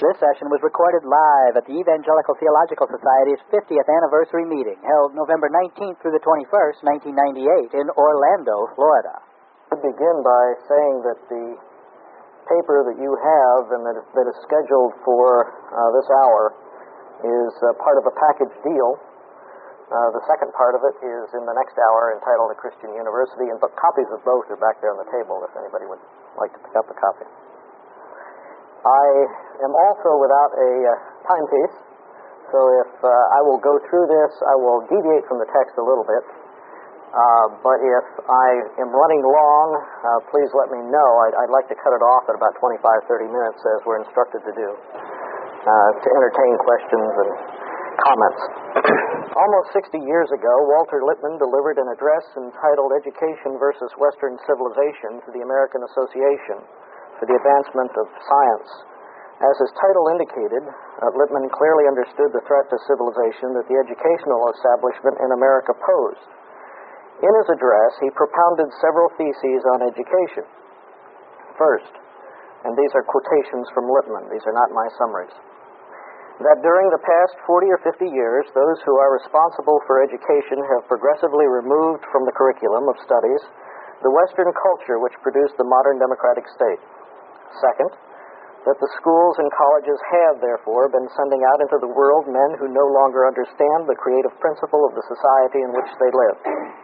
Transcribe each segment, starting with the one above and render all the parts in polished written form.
This session was recorded live at the Evangelical Theological Society's 50th anniversary meeting, held November 19th through the 21st, 1998, in Orlando, Florida. I begin by saying that the paper that you have and that is scheduled for this hour is part of a package deal. The second part of it is in the next hour, entitled A Christian University, and copies of both are back there on the table if anybody would like to pick up a copy. I am also without a timepiece, so if I will go through this, I will deviate from the text a little bit. But if I am running long, please let me know. I'd like to cut it off at about 25-30 minutes, as we're instructed to do, to entertain questions and comments. Almost 60 years ago, Walter Lippmann delivered an address entitled Education versus Western Civilization to the American Association for the Advancement of Science. As his title indicated, Lippmann clearly understood the threat to civilization that the educational establishment in America posed. In his address, he propounded several theses on education. First, and these are quotations from Lippmann, these are not my summaries, that during the past 40 or 50 years, those who are responsible for education have progressively removed from the curriculum of studies the Western culture which produced the modern democratic state. Second, that the schools and colleges have, therefore, been sending out into the world men who no longer understand the creative principle of the society in which they live.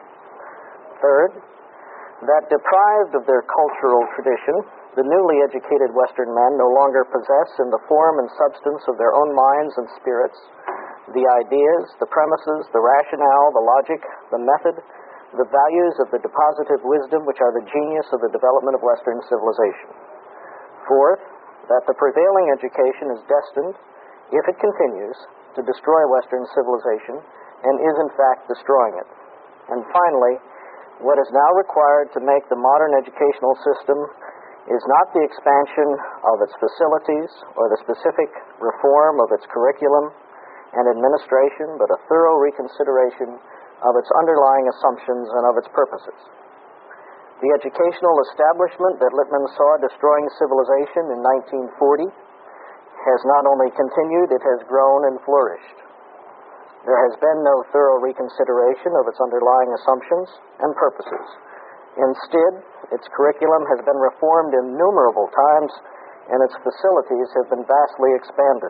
Third, that deprived of their cultural tradition, the newly educated Western men no longer possess in the form and substance of their own minds and spirits the ideas, the premises, the rationale, the logic, the method, the values of the depositive wisdom which are the genius of the development of Western civilization. Fourth, that the prevailing education is destined, if it continues, to destroy Western civilization and is in fact destroying it. And finally, what is now required to make the modern educational system is not the expansion of its facilities or the specific reform of its curriculum and administration, but a thorough reconsideration of its underlying assumptions and of its purposes. The educational establishment that Lippmann saw destroying civilization in 1940 has not only continued, it has grown and flourished. There has been no thorough reconsideration of its underlying assumptions and purposes. Instead, its curriculum has been reformed innumerable times, and its facilities have been vastly expanded.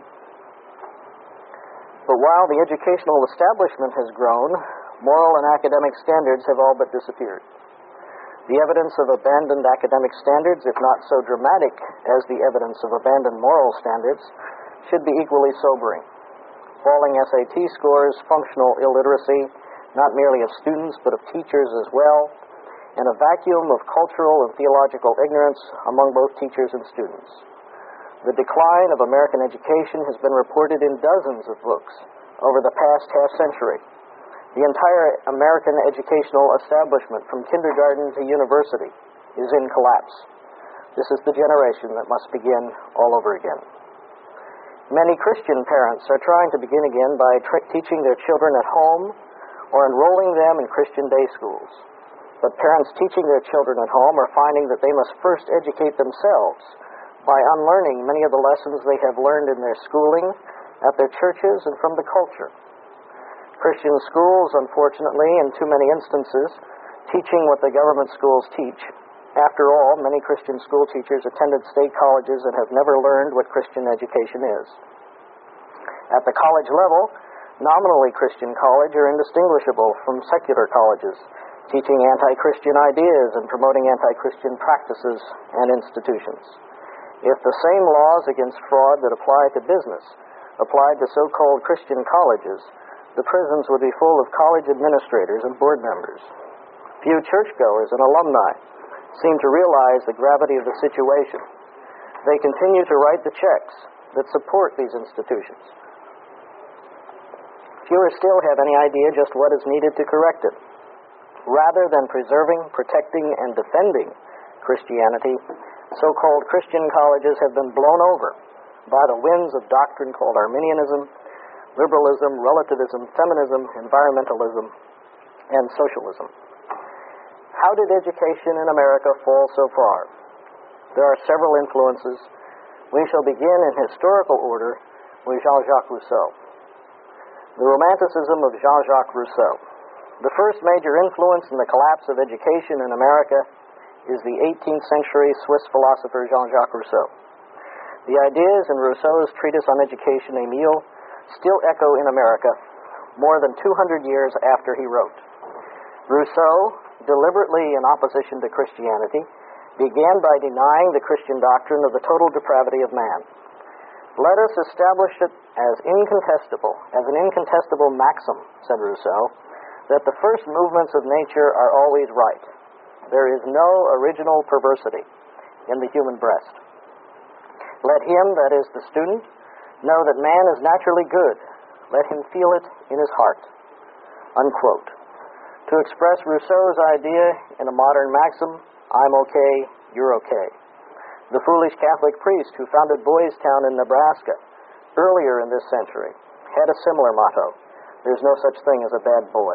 But while the educational establishment has grown, moral and academic standards have all but disappeared. The evidence of abandoned academic standards, if not so dramatic as the evidence of abandoned moral standards, should be equally sobering. Falling SAT scores, functional illiteracy, not merely of students but of teachers as well, and a vacuum of cultural and theological ignorance among both teachers and students. The decline of American education has been reported in dozens of books over the past half-century. The entire American educational establishment, from kindergarten to university, is in collapse. This is the generation that must begin all over again. Many Christian parents are trying to begin again by teaching their children at home or enrolling them in Christian day schools. But parents teaching their children at home are finding that they must first educate themselves by unlearning many of the lessons they have learned in their schooling, at their churches, and from the culture. Christian schools, unfortunately, in too many instances, teaching what the government schools teach. After all, many Christian school teachers attended state colleges and have never learned what Christian education is. At the college level, nominally Christian college are indistinguishable from secular colleges, teaching anti-Christian ideas and promoting anti-Christian practices and institutions. If the same laws against fraud that apply to business applied to so-called Christian colleges, the prisons would be full of college administrators and board members. Few churchgoers and alumni seem to realize the gravity of the situation. They continue to write the checks that support these institutions. Fewer still have any idea just what is needed to correct it. Rather than preserving, protecting, and defending Christianity, so-called Christian colleges have been blown over by the winds of doctrine called Arminianism, liberalism, relativism, feminism, environmentalism, and socialism. How did education in America fall so far? There are several influences, We shall begin in historical order with Jean-Jacques Rousseau. The Romanticism of Jean-Jacques Rousseau. The first major influence in the collapse of education in America is the 18th century Swiss philosopher Jean-Jacques Rousseau. The ideas in Rousseau's treatise on education, Emile, still echo in America more than 200 years after he wrote. Rousseau, deliberately in opposition to Christianity, began by denying the Christian doctrine of the total depravity of man. Let us establish it as an incontestable maxim, said Rousseau, that the first movements of nature are always right. There is no original perversity in the human breast. Let him, that is the student, know that man is naturally good. Let him feel it in his heart. Unquote. To express Rousseau's idea in a modern maxim, I'm okay, you're okay. The foolish Catholic priest who founded Boys Town in Nebraska earlier in this century had a similar motto: there's no such thing as a bad boy.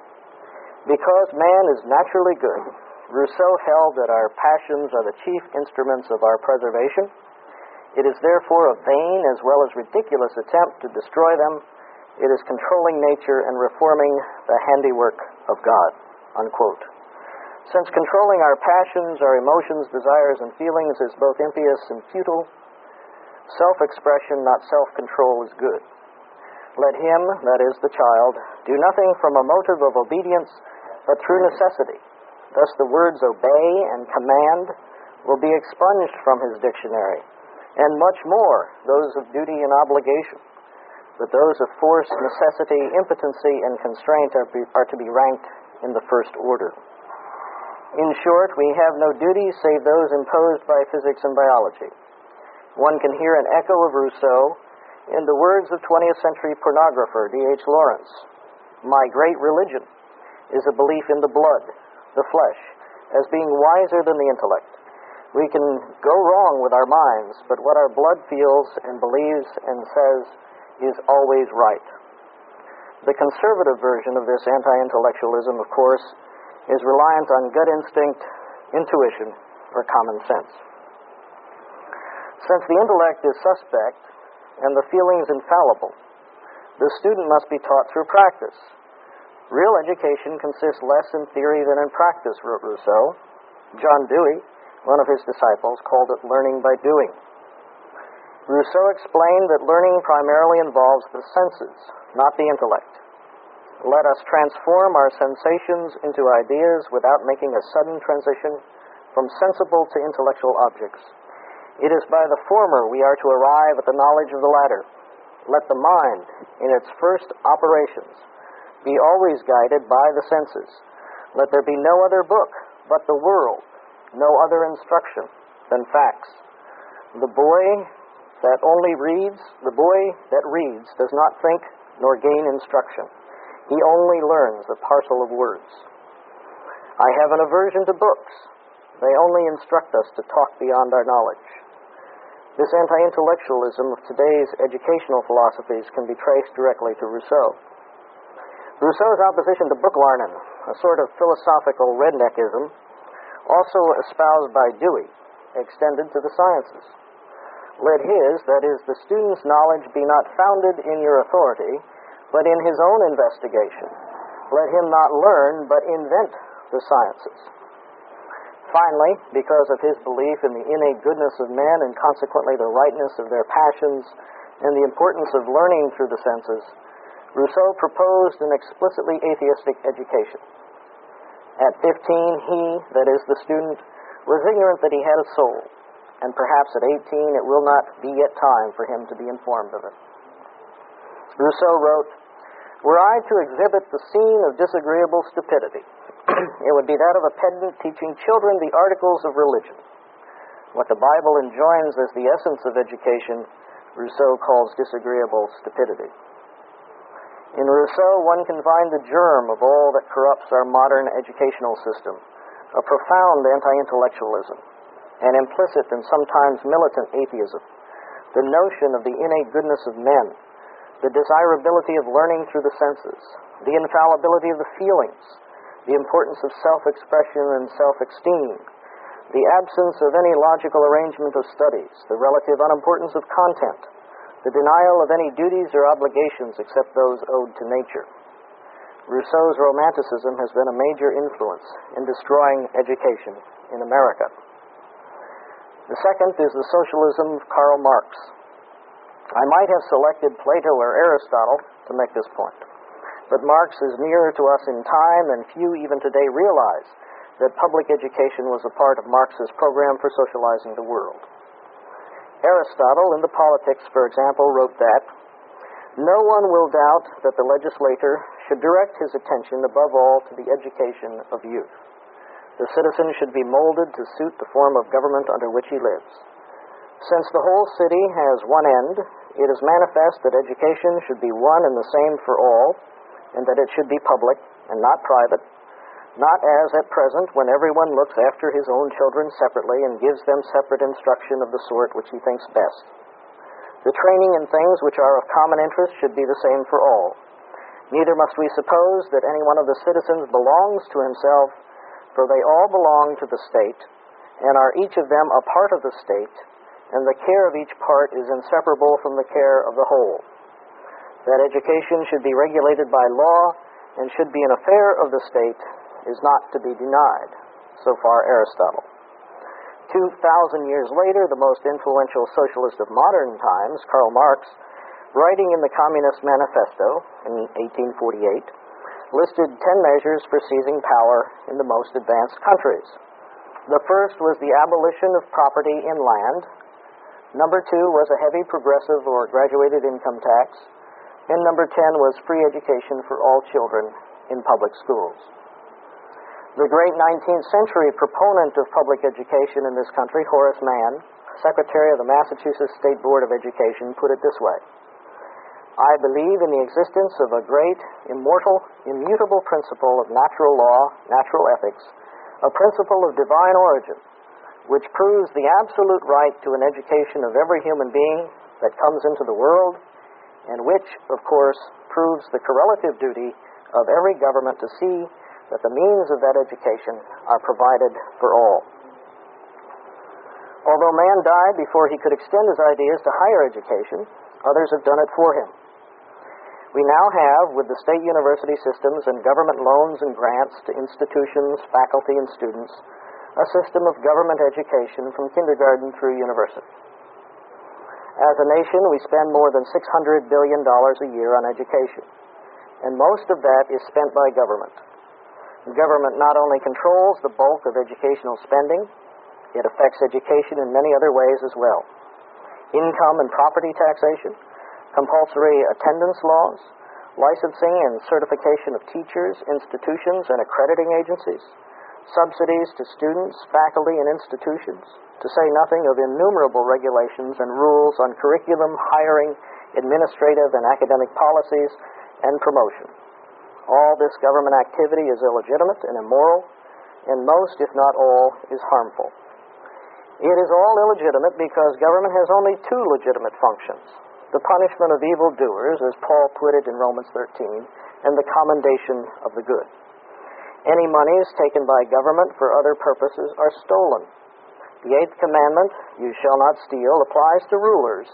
Because man is naturally good, Rousseau held that our passions are the chief instruments of our preservation. It is therefore a vain as well as ridiculous attempt to destroy them. It is controlling nature and reforming the handiwork of God. Unquote. Since controlling our passions, our emotions, desires, and feelings is both impious and futile, self-expression, not self-control, is good. Let him, that is the child, do nothing from a motive of obedience, but through necessity. Thus the words obey and command will be expunged from his dictionary, and much more those of duty and obligation. But those of force, necessity, impotency, and constraint are to be ranked in the first order. In short, we have no duties save those imposed by physics and biology. One can hear an echo of Rousseau in the words of 20th century pornographer D.H. Lawrence. My great religion is a belief in the blood, the flesh, as being wiser than the intellect. We can go wrong with our minds, but what our blood feels and believes and says is always right. The conservative version of this anti-intellectualism, of course, is reliant on gut instinct, intuition, or common sense. Since the intellect is suspect and the feelings infallible, the student must be taught through practice. Real education consists less in theory than in practice, wrote Rousseau. John Dewey, one of his disciples, called it learning by doing. Rousseau explained that learning primarily involves the senses, not the intellect. Let us transform our sensations into ideas without making a sudden transition from sensible to intellectual objects. It is by the former we are to arrive at the knowledge of the latter. Let the mind, in its first operations, be always guided by the senses. Let there be no other book but the world, no other instruction than facts. The boy that reads does not think nor gain instruction. He only learns a parcel of words. I have an aversion to books. They only instruct us to talk beyond our knowledge. This anti-intellectualism of today's educational philosophies can be traced directly to Rousseau. Rousseau's opposition to booklarnin, a sort of philosophical redneckism, also espoused by Dewey, extended to the sciences. Let his, that is, the student's knowledge be not founded in your authority, but in his own investigation. Let him not learn, but invent the sciences. Finally, because of his belief in the innate goodness of men and consequently the rightness of their passions and the importance of learning through the senses, Rousseau proposed an explicitly atheistic education. At 15, he, that is the student, was ignorant that he had a soul, and perhaps at 18 it will not be yet time for him to be informed of it. Rousseau wrote, "Were I to exhibit the scene of disagreeable stupidity, it would be that of a pedant teaching children the articles of religion. What the Bible enjoins as the essence of education, Rousseau calls disagreeable stupidity." In Rousseau, one can find the germ of all that corrupts our modern educational system, a profound anti-intellectualism, an implicit and sometimes militant atheism, the notion of the innate goodness of men, the desirability of learning through the senses, the infallibility of the feelings, the importance of self-expression and self-esteem, the absence of any logical arrangement of studies, the relative unimportance of content, the denial of any duties or obligations except those owed to nature. Rousseau's Romanticism has been a major influence in destroying education in America. The second is the socialism of Karl Marx. I might have selected Plato or Aristotle to make this point, but Marx is nearer to us in time, and few even today realize that public education was a part of Marx's program for socializing the world. Aristotle, in the Politics, for example, wrote that, "No one will doubt that the legislator should direct his attention above all to the education of youth. The citizen should be molded to suit the form of government under which he lives. Since the whole city has one end, it is manifest that education should be one and the same for all, and that it should be public and not private, not as at present when everyone looks after his own children separately and gives them separate instruction of the sort which he thinks best. The training in things which are of common interest should be the same for all. Neither must we suppose that any one of the citizens belongs to himself, for they all belong to the state, and are each of them a part of the state, and the care of each part is inseparable from the care of the whole. That education should be regulated by law and should be an affair of the state is not to be denied." So far Aristotle. 2,000 years later, the most influential socialist of modern times, Karl Marx, writing in the Communist Manifesto in 1848, listed 10 measures for seizing power in the most advanced countries. The first was the abolition of property in land. Number 2 was a heavy progressive or graduated income tax. And number 10 was free education for all children in public schools. The great 19th century proponent of public education in this country, Horace Mann, Secretary of the Massachusetts State Board of Education, put it this way: "I believe in the existence of a great, immortal, immutable principle of natural law, natural ethics, a principle of divine origin, which proves the absolute right to an education of every human being that comes into the world, and which, of course, proves the correlative duty of every government to see that the means of that education are provided for all." Although man died before he could extend his ideas to higher education, others have done it for him. We now have, with the state university systems and government loans and grants to institutions, faculty, and students, a system of government education from kindergarten through university. As a nation, we spend more than $600 billion a year on education, and most of that is spent by government. Government not only controls the bulk of educational spending, it affects education in many other ways as well. Income and property taxation, compulsory attendance laws, licensing and certification of teachers, institutions, and accrediting agencies, subsidies to students, faculty, and institutions, to say nothing of innumerable regulations and rules on curriculum, hiring, administrative and academic policies, and promotion. All this government activity is illegitimate and immoral, and most, if not all, is harmful. It is all illegitimate because government has only 2 legitimate functions: the punishment of evildoers, as Paul put it in Romans 13, and the commendation of the good. Any monies taken by government for other purposes are stolen. The 8th commandment, "You shall not steal," applies to rulers,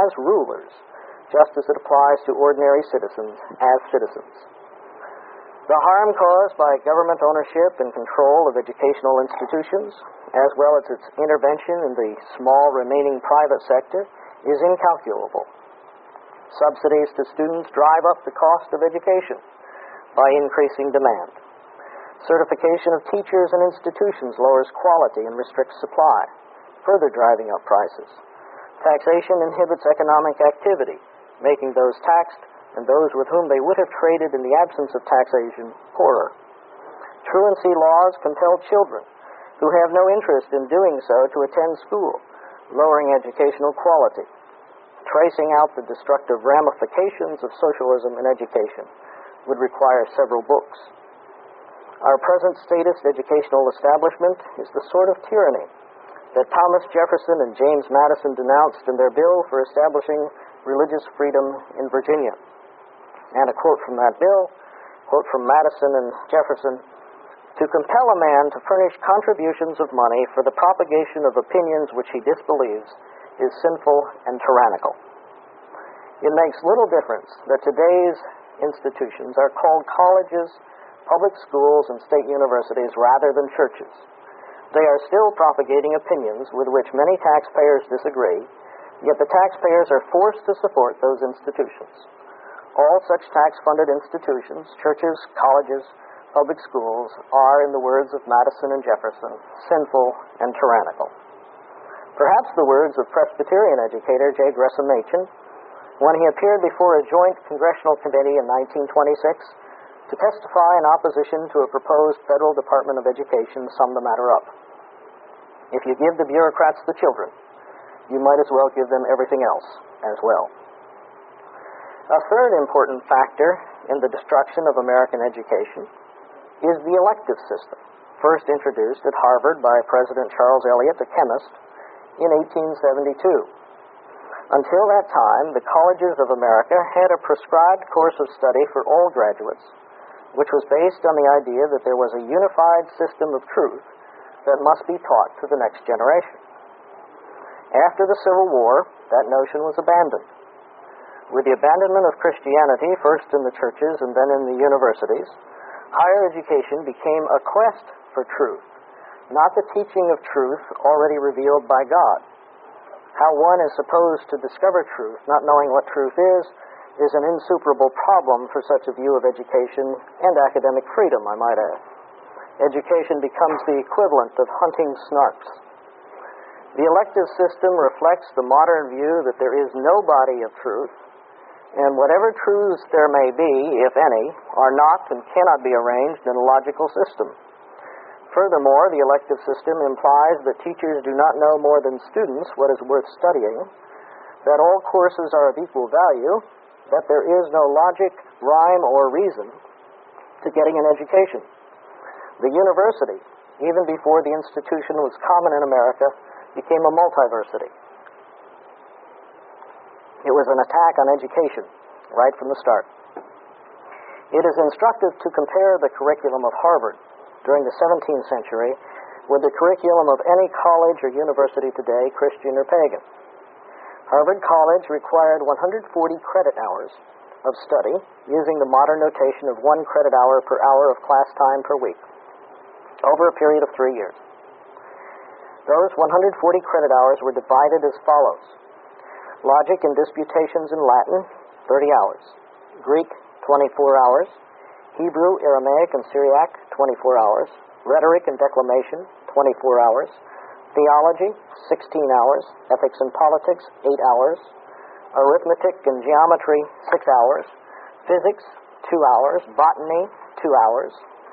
just as it applies to ordinary citizens, as citizens. The harm caused by government ownership and control of educational institutions, as well as its intervention in the small remaining private sector, is incalculable. Subsidies to students drive up the cost of education by increasing demand. Certification of teachers and institutions lowers quality and restricts supply, further driving up prices. Taxation inhibits economic activity, making those taxed and those with whom they would have traded in the absence of taxation poorer. Truancy laws compel children who have no interest in doing so to attend school, lowering educational quality. Tracing out the destructive ramifications of socialism in education would require several books. Our present statist educational establishment is the sort of tyranny that Thomas Jefferson and James Madison denounced in their bill for establishing religious freedom in Virginia. And a quote from that bill, quote from Madison and Jefferson, To compel a man to furnish contributions of money for the propagation of opinions which he disbelieves is sinful and tyrannical. It makes little difference that today's institutions are called colleges, public schools, and state universities rather than churches. They are still propagating opinions with which many taxpayers disagree, yet the taxpayers are forced to support those institutions. All such tax-funded institutions, churches, colleges, public schools, are, in the words of Madison and Jefferson, sinful and tyrannical. Perhaps the words of Presbyterian educator J. Gresham Machen, when he appeared before a joint congressional committee in 1926 to testify in opposition to a proposed federal Department of Education, sum the matter up. If you give the bureaucrats the children, you might as well give them everything else as well. A third important factor in the destruction of American education is the elective system, first introduced at Harvard by President Charles Eliot, a chemist, in 1872. Until that time, the colleges of America had a prescribed course of study for all graduates, which was based on the idea that there was a unified system of truth that must be taught to the next generation. After the Civil War, that notion was abandoned. With the abandonment of Christianity, first in the churches and then in the universities, higher education became a quest for truth, not the teaching of truth already revealed by God. How one is supposed to discover truth, not knowing what truth is an insuperable problem for such a view of education and academic freedom, I might add. Education becomes the equivalent of hunting snarks. The elective system reflects the modern view that there is no body of truth, and whatever truths there may be, if any, are not and cannot be arranged in a logical system. Furthermore, the elective system implies that teachers do not know more than students what is worth studying, that all courses are of equal value, that there is no logic, rhyme, or reason to getting an education. The university, even before the institution was common in America, became a multiversity. It was an attack on education right from the start. It is instructive to compare the curriculum of Harvard during the 17th century with the curriculum of any college or university today, Christian or pagan. Harvard College required 140 credit hours of study using the modern notation of 1 credit hour per hour of class time per week over a period of 3 years. Those 140 credit hours were divided as follows: Logic and disputations in Latin, 30 hours. Greek, 24 hours. Hebrew, Aramaic, and Syriac, 24 hours. Rhetoric and declamation, 24 hours. Theology, 16 hours. Ethics and politics, 8 hours. Arithmetic and geometry, 6 hours. Physics, 2 hours. Botany, 2 hours.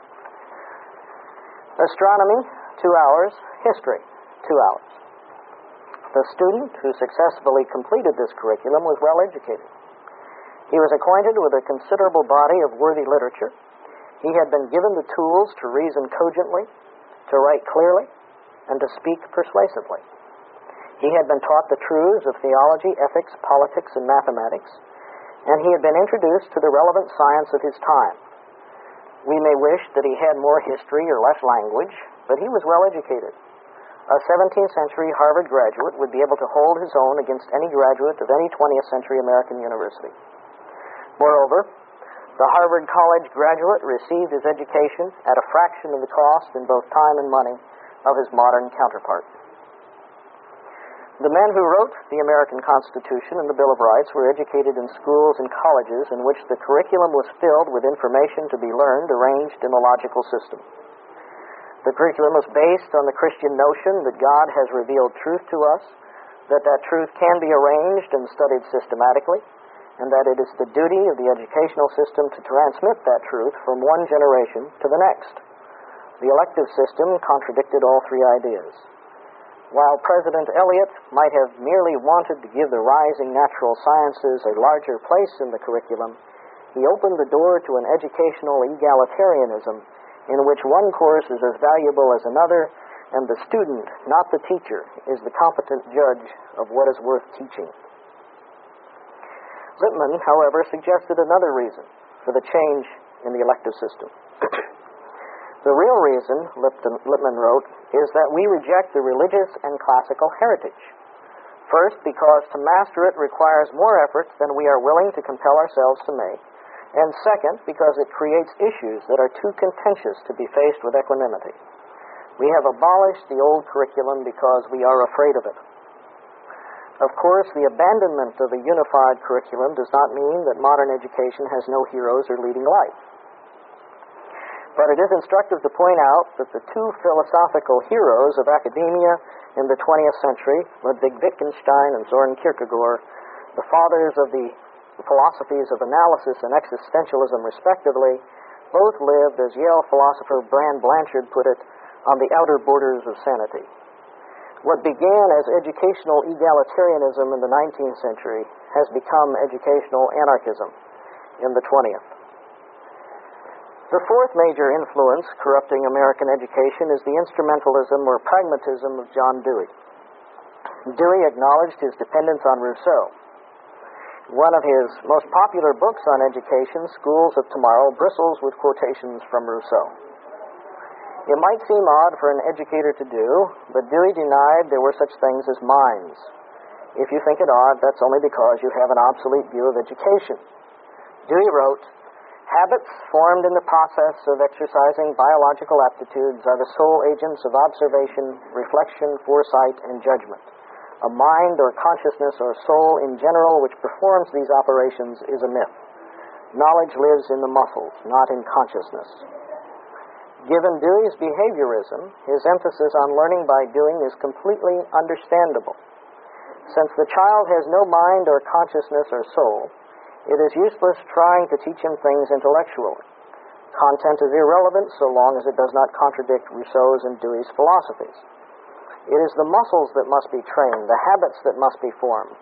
Astronomy, 2 hours. History, 2 hours. The student who successfully completed this curriculum was well educated. He was acquainted with a considerable body of worthy literature. He had been given the tools to reason cogently, to write clearly, and to speak persuasively. He had been taught the truths of theology, ethics, politics, and mathematics, and he had been introduced to the relevant science of his time. We may wish that he had more history or less language, but he was well educated. A 17th century Harvard graduate would be able to hold his own against any graduate of any 20th century American university. Moreover, the Harvard College graduate received his education at a fraction of the cost in both time and money of his modern counterpart. The men who wrote the American Constitution and the Bill of Rights were educated in schools and colleges in which the curriculum was filled with information to be learned arranged in a logical system. The curriculum was based on the Christian notion that God has revealed truth to us, that truth can be arranged and studied systematically, and that it is the duty of the educational system to transmit that truth from one generation to the next. The elective system contradicted all three ideas. While President Eliot might have merely wanted to give the rising natural sciences a larger place in the curriculum, he opened the door to an educational egalitarianism in which one course is as valuable as another, and the student, not the teacher, is the competent judge of what is worth teaching. Lippmann, however, suggested another reason for the change in the elective system. The real reason, Lippmann wrote, is that we reject the religious and classical heritage. First, because to master it requires more effort than we are willing to compel ourselves to make. And second, because it creates issues that are too contentious to be faced with equanimity. We have abolished the old curriculum because we are afraid of it. Of course, the abandonment of a unified curriculum does not mean that modern education has no heroes or leading lights. But it is instructive to point out that the two philosophical heroes of academia in the 20th century, Ludwig Wittgenstein and Soren Kierkegaard, the fathers of the philosophies of analysis and existentialism respectively, both lived, as Yale philosopher Brand Blanchard put it, on the outer borders of sanity. What began as educational egalitarianism in the 19th century has become educational anarchism in the 20th. The fourth major influence corrupting American education is the instrumentalism or pragmatism of John Dewey. Dewey acknowledged his dependence on Rousseau. One of his most popular books on education, Schools of Tomorrow, bristles with quotations from Rousseau. It might seem odd for an educator to do, but Dewey denied there were such things as minds. If you think it odd, that's only because you have an obsolete view of education. Dewey wrote, "Habits formed in the process of exercising biological aptitudes are the sole agents of observation, reflection, foresight, and judgment. A mind or consciousness or soul in general which performs these operations is a myth. Knowledge lives in the muscles, not in consciousness." Given Dewey's behaviorism, his emphasis on learning by doing is completely understandable. Since the child has no mind or consciousness or soul, it is useless trying to teach him things intellectually. Content is irrelevant so long as it does not contradict Rousseau's and Dewey's philosophies. It is the muscles that must be trained, the habits that must be formed.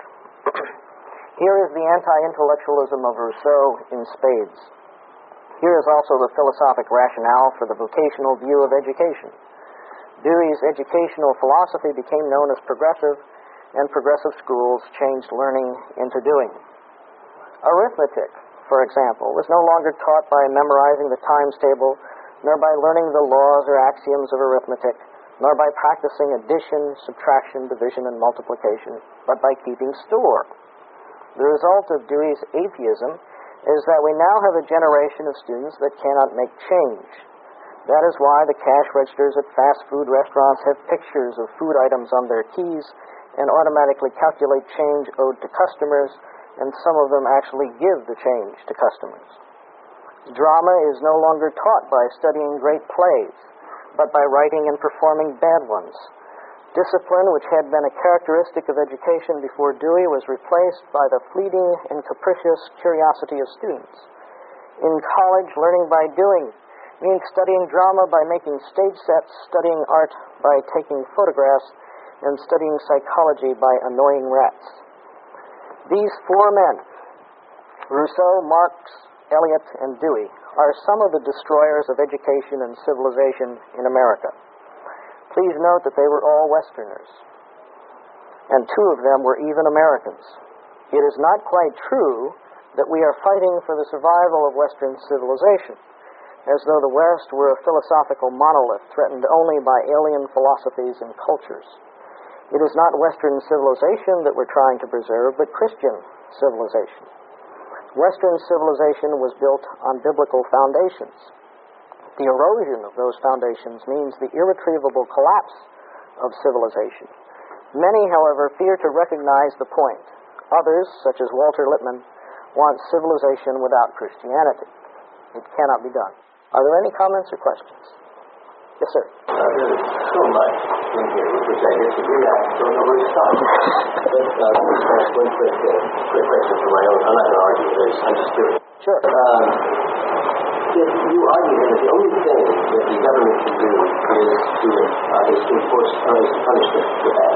Here is the anti-intellectualism of Rousseau in spades. Here is also the philosophic rationale for the vocational view of education. Dewey's educational philosophy became known as progressive, and progressive schools changed learning into doing. Arithmetic, for example, was no longer taught by memorizing the times table, nor by learning the laws or axioms of arithmetic, nor by practicing addition, subtraction, division, and multiplication, but by keeping store. The result of Dewey's atheism is that we now have a generation of students that cannot make change. That is why the cash registers at fast food restaurants have pictures of food items on their keys and automatically calculate change owed to customers, and some of them actually give the change to customers. Drama is no longer taught by studying great plays, but by writing and performing bad ones. Discipline, which had been a characteristic of education before Dewey, was replaced by the fleeting and capricious curiosity of students. In college, learning by doing means studying drama by making stage sets, studying art by taking photographs, and studying psychology by annoying rats. These four men, Rousseau, Marx, Eliot, and Dewey, are some of the destroyers of education and civilization in America. Please note that they were all Westerners, and two of them were even Americans. It is not quite true that we are fighting for the survival of Western civilization, as though the West were a philosophical monolith threatened only by alien philosophies and cultures. It is not Western civilization that we're trying to preserve, but Christian civilization. Western civilization was built on biblical foundations. The erosion of those foundations means the irretrievable collapse of civilization. Many, however, fear to recognize the point. Others, such as Walter Lippmann, want civilization without Christianity. It cannot be done. Are there any comments or questions? Yes, sir. There's so much in here with which I disagree. I don't know where to start. But just one quick question for my own. I'm not going to argue with this. I'm just curious. Sure. If you argue that the only thing that the government can do is to enforce punishment for that,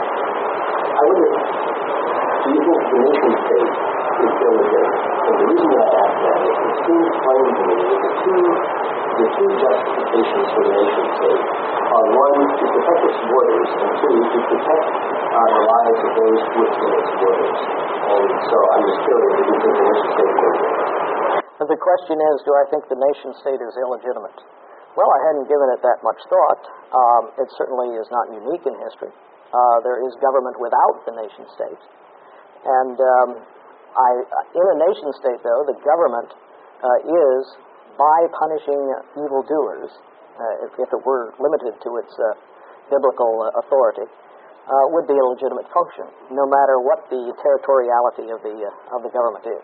I wonder, do you think the nation state is illegitimate? And the reason that I ask that is it seems plain to me that the two justifications for the nation state are, one, to protect its borders, and two, to protect the lives of those within its borders. And so I'm just curious if you think the nation state is illegitimate. The question is, do I think the nation state is illegitimate? Well, I hadn't given it that much thought. It certainly is not unique in history. There is government without the nation state. And in a nation state, though, the government is, by punishing evildoers, if it were limited to its biblical authority, would be a legitimate function, no matter what the territoriality of the government is.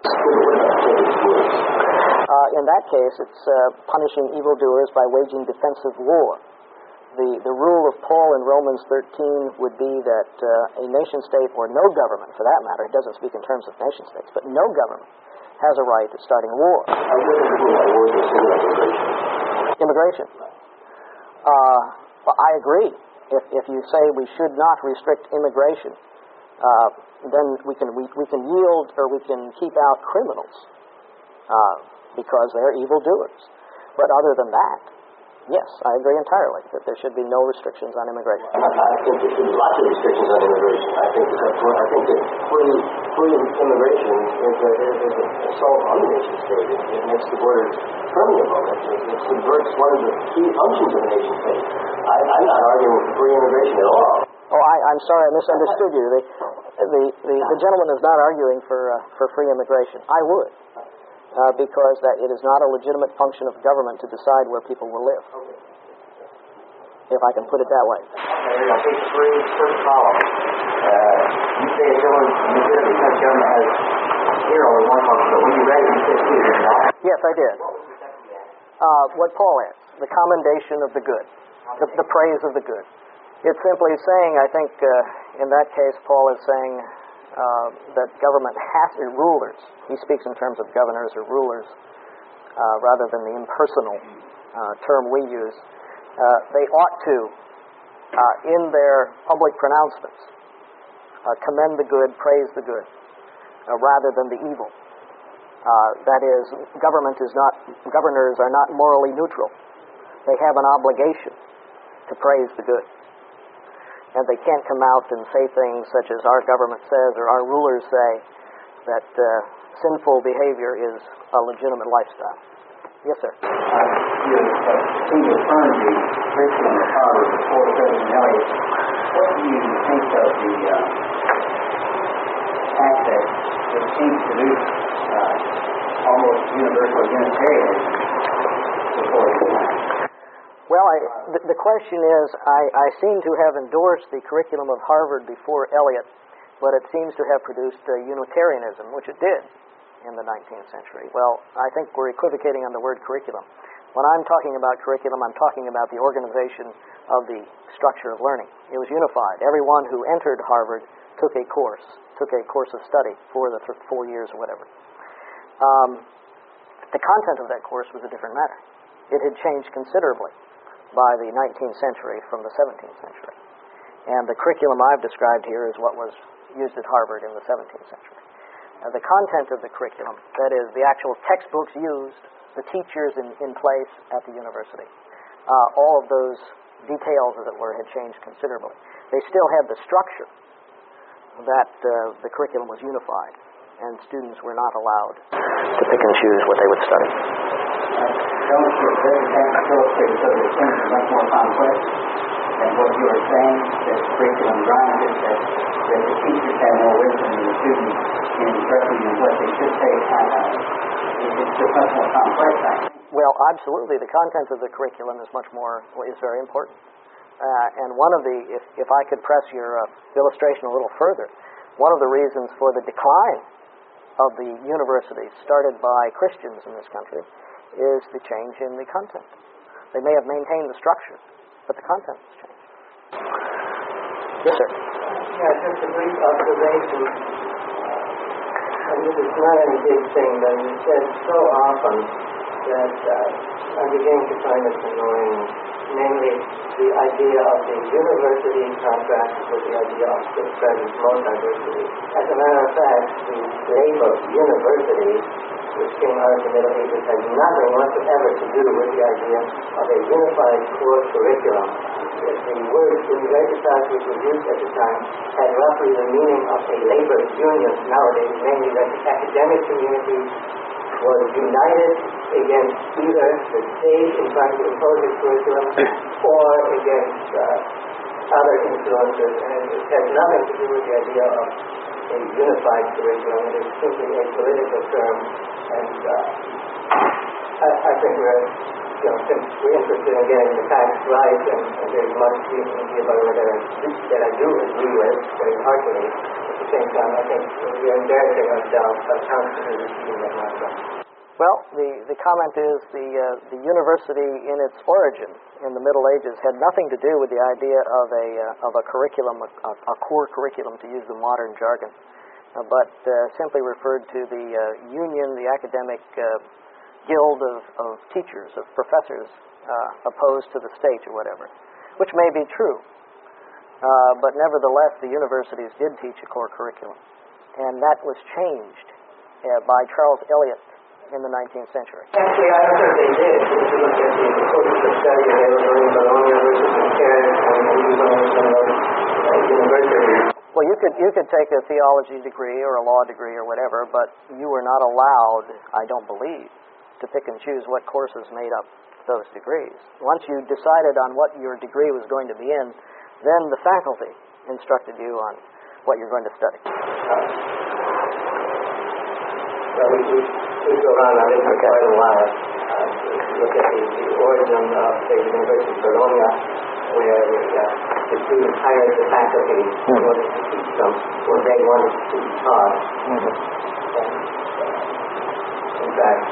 In that case, it's punishing evildoers by waging defensive war. The rule of Paul in Romans 13 would be that a nation-state, or no government for that matter, it doesn't speak in terms of nation-states, but no government has a right at starting a war. Immigration. Well, I agree. If you say we should not restrict immigration, then we can yield, or we can keep out criminals because they're evildoers. But other than that, yes, I agree entirely that there should be no restrictions on immigration. I think there should be lots of restrictions on immigration. I think that free immigration is an assault on the nation state. It makes the borders permeable. It subverts one of the key functions of the nation state. I'm not arguing for free immigration at all. Oh, I'm sorry, I misunderstood you. The gentleman is not arguing for free immigration. I would. Because that it is not a legitimate function of government to decide where people will live. If I can put it that way. I think first column. You say a legitimate because government has zero in one function, but when you read it, you said two, did not? Yes, I did. What Paul is, the commendation of the good, the praise of the good. It's simply saying, I think, in that case, Paul is saying that government rulers, he speaks in terms of governors or rulers rather than the impersonal term we use, they ought to, in their public pronouncements, commend the good, praise the good, rather than the evil. That is, governors are not morally neutral. They have an obligation to praise the good. And they can't come out and say things such as our government says or our rulers say that sinful behavior is a legitimate lifestyle. Yes, sir. You seem to affirm the curriculum of Harvard before President Elliott. What do you think of the fact that it seems to do almost universal Unitarianism before his time? Well, the question is, I seem to have endorsed the curriculum of Harvard before Eliot, but it seems to have produced Unitarianism, which it did in the 19th century. Well, I think we're equivocating on the word curriculum. When I'm talking about curriculum, I'm talking about the organization of the structure of learning. It was unified. Everyone who entered Harvard took a course of study for the 4 years or whatever. The content of that course was a different matter. It had changed considerably by the 19th century from the 17th century. And the curriculum I've described here is what was used at Harvard in the 17th century. The content of the curriculum, that is, the actual textbooks used, the teachers in place at the university, all of those details, as it were, had changed considerably. They still had the structure that the curriculum was unified, and students were not allowed to pick and choose what they would study. Don't you very illustrate so that things are much more complex than what you are saying, that the curriculum grinds it, that the teachers have more wisdom than the students in instructing them what they should take. It's just much more complex, I think. Well, absolutely. The content of the curriculum is very important. And one of the, if I could press your illustration a little further, one of the reasons for the decline of the universities started by Christians in this country is the change in the content. They may have maintained the structure, but the content has changed. Yes, sir. Yeah, just a brief observation. And this is not any big thing, but you said so often that I'm beginning to find this annoying, namely the idea of the university contrasted with the idea of the present multiversity. As a matter of fact, the label university, which came out of the Middle Ages, has nothing whatsoever to do with the idea of a unified core curriculum. The word universitas, which was used at the time, had roughly the meaning of a labor union nowadays, namely that the academic community was united against either the state in trying to impose its curriculum or against other influences, and it has nothing to do with the idea of a unified curriculum. It is simply a political term, and I think since we're interested in getting the facts right, and there's much reason about whether that I do agree with very heartily, at the same time, I think we are embarrassing ourselves by constantly repeating that mantra. Well, the comment is the university in its origin in the Middle Ages had nothing to do with the idea of a curriculum, a core curriculum, to use the modern jargon, but simply referred to the union, the academic guild of teachers, of professors, opposed to the state or whatever, which may be true. But nevertheless, the universities did teach a core curriculum, and that was changed by Charles Eliot in the 19th century. Actually, I don't think they did. If you look at the courses of study, they were learning Bologna versus Paris and universities. Well, you could take a theology degree or a law degree or whatever, but you were not allowed, I don't believe, to pick and choose what courses made up those degrees. Once you decided on what your degree was going to be in, then the faculty instructed you on what you're going to study. Well, we go around on this for quite a while. Look at the origin of, say, the University of Bologna, where the students hired the faculty in order to teach them what they wanted to be taught. And, in fact,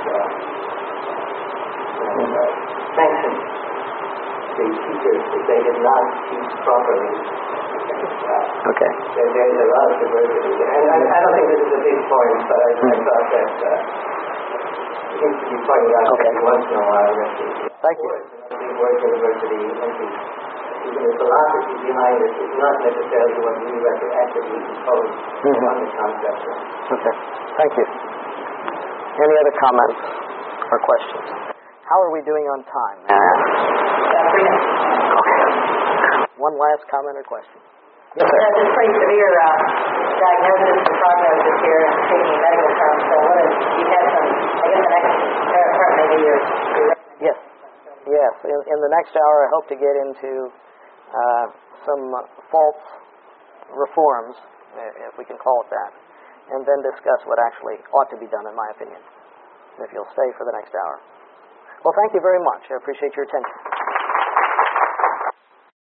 sanctioned the teachers if they did not teach properly. Okay. There's a lot of diversity. And I don't think this is a big point, but I thought that it needs to be pointed out every once in a while. Thank you. The word university, even the philosophy behind it is not necessarily what we retroactively impose on the concept. Okay. Thank you. Any other comments or questions? How are we doing on time? Okay. One last comment or question? Yes, sir. That's a pretty severe diagnosis and prognosis here, taking medical terms. So what is, you have some, I guess the next part maybe you're Yes. Yes. In the next hour, I hope to get into some false reforms, if we can call it that, and then discuss what actually ought to be done, in my opinion, if you'll stay for the next hour. Well, thank you very much. I appreciate your attention.